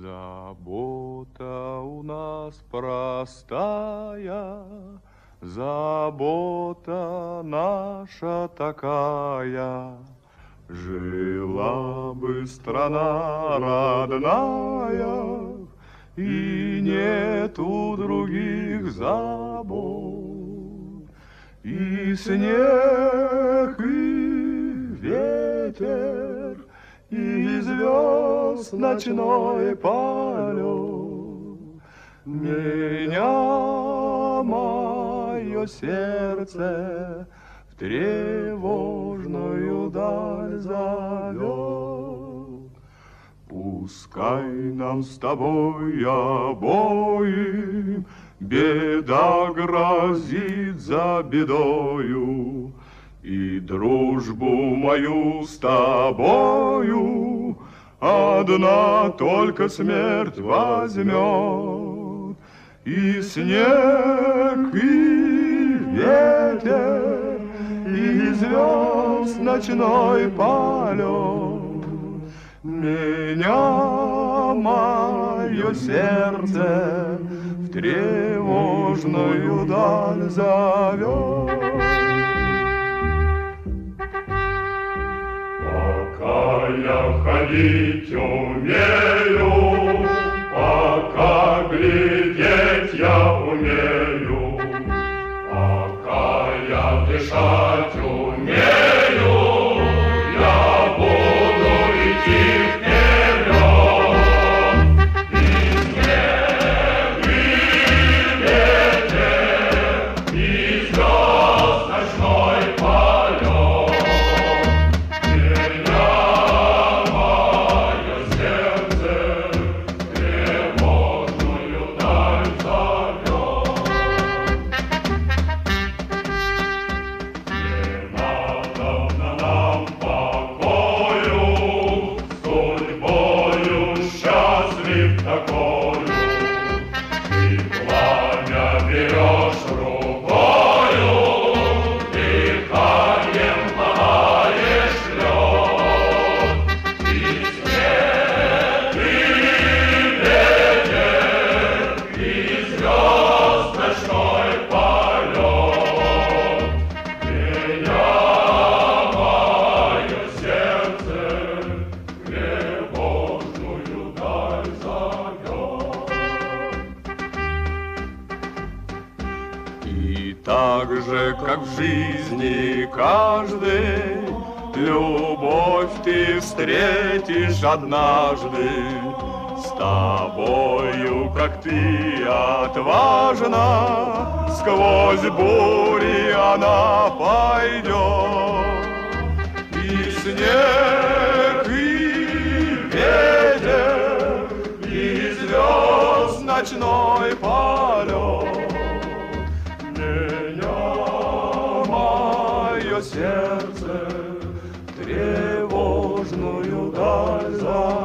Забота у нас простая, забота наша такая. Жила бы страна родная, и нету других забот. И снег, и ветер, и звезд ночной полет. Меня мое сердце в тревожную даль зовет. Пускай нам с тобой обоим беда грозит за бедою, и дружбу мою с тобою одна только смерть возьмет. И снег, и ветер, и звезд ночной полет. Меня мое сердце в тревожную даль зовет. Пока я ходить умею, пока глядеть я умею, пока я дышать умею, я буду идти вперед. И снег, и ветер, и звезд ночной полет. Меня мое сердце тревожную даль зовет. Не надо нам покою, судьбою счастлив такою. Ты пламя берешь рукою, дыханием пылаешь лед. И снег, и ветер, и звезд ночной полет. Меня мое сердце тревожную даль зовет. И так же, как в жизни каждый, любовь ты встретишь однажды. С тобою, как ты отважна, сквозь бури она пойдет. И снег, и ветер, и звезд ночной полет. Меня мое сердце тревожную даль зовет.